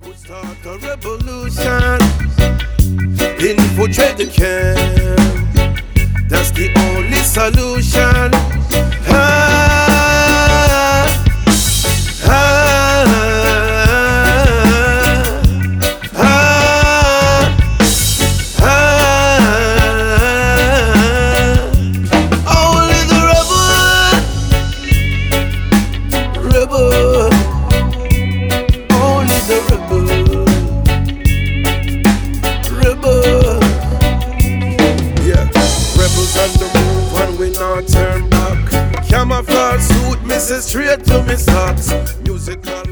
Start a revolution, infiltrate the camp. That's the only solution. Only the rebel. Only the rebel. Yeah, rebels on the move and we not turn back. Camouflage suit, misses straight to me socks. Musical